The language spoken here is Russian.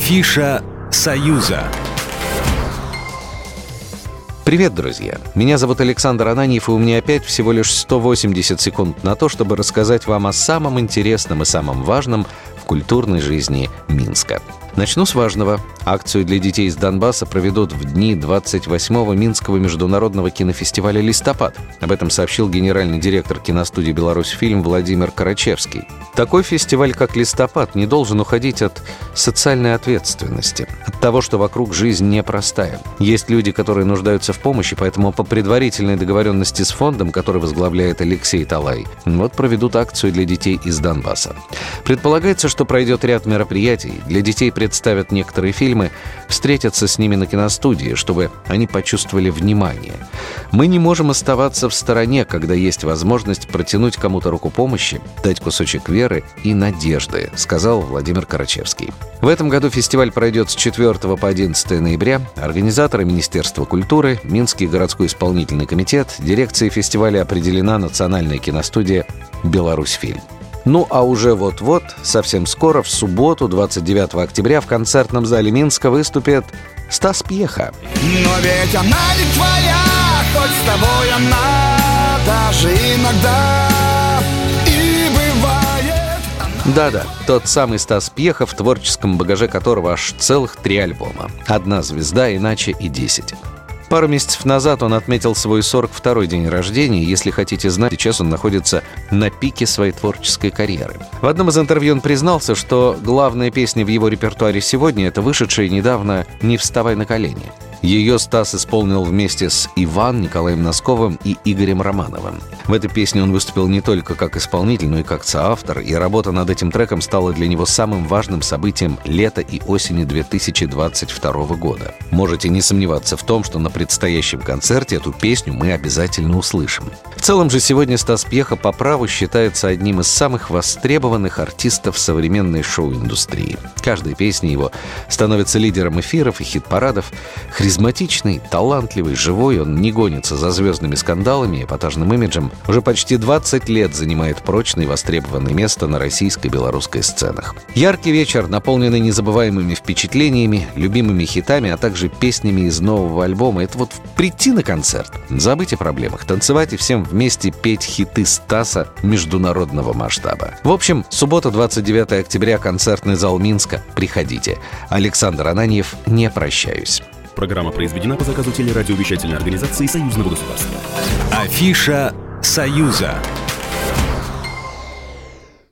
Афиша «Союза». Привет, друзья! Меня зовут Александр Ананьев, и у меня опять всего лишь 180 секунд на то, чтобы рассказать вам о самом интересном и самом важном в культурной жизни Минска. Начну с важного. Акцию для детей из Донбасса проведут в дни 28-го Минского международного кинофестиваля «Листопад». Об этом сообщил генеральный директор киностудии «Беларусьфильм» Владимир Карачевский. Такой фестиваль, как «Листопад», не должен уходить от социальной ответственности, от того, что вокруг жизнь непростая. Есть люди, которые нуждаются в помощи, поэтому по предварительной договоренности с фондом, который возглавляет Алексей Талай, проведут акцию для детей из Донбасса. Предполагается, что пройдет ряд мероприятий. Для детей представят некоторые фильмы, встретятся с ними на киностудии, чтобы они почувствовали внимание. Мы не можем оставаться в стороне, когда есть возможность протянуть кому-то руку помощи, дать кусочек веры и надежды, сказал Владимир Карачевский. В этом году фестиваль пройдет с 4 по 11 ноября. Организаторы Министерства культуры, Минский городской исполнительный комитет, дирекцией фестиваля определена национальная киностудия «Беларусьфильм». А уже вот-вот, совсем скоро, в субботу, 29 октября, в концертном зале Минска выступит Стас Пьеха. Но ведь она не твоя, хоть с тобой она даже иногда и бывает. Да-да, тот самый Стас Пьеха, в творческом багаже которого аж целых 3 альбома. «Одна звезда, иначе и 10». Пару месяцев назад он отметил свой 42-й день рождения, и, если хотите знать, сейчас он находится на пике своей творческой карьеры. В одном из интервью он признался, что главная песня в его репертуаре сегодня — это вышедшая недавно «Не вставай на колени». Ее Стас исполнил вместе с Иван, Николаем Носковым и Игорем Романовым. В этой песне он выступил не только как исполнитель, но и как соавтор, и работа над этим треком стала для него самым важным событием лета и осени 2022 года. Можете не сомневаться в том, что на предстоящем концерте эту песню мы обязательно услышим. В целом же сегодня Стас Пьеха по праву считается одним из самых востребованных артистов современной шоу-индустрии. Каждая песня его становится лидером эфиров и хит-парадов. Харизматичный, талантливый, живой, он не гонится за звездными скандалами и эпатажным имиджем. Уже почти 20 лет занимает прочное и востребованное место на российской и белорусской сценах. Яркий вечер, наполненный незабываемыми впечатлениями, любимыми хитами, а также песнями из нового альбома. Это прийти на концерт, забыть о проблемах, танцевать и всем вместе петь хиты Стаса международного масштаба. В общем, суббота, 29 октября, концертный зал Минска. Приходите. Александр Ананьев, не прощаюсь. Программа произведена по заказу телерадиовещательной организации Союзного государства. Афиша «Союза».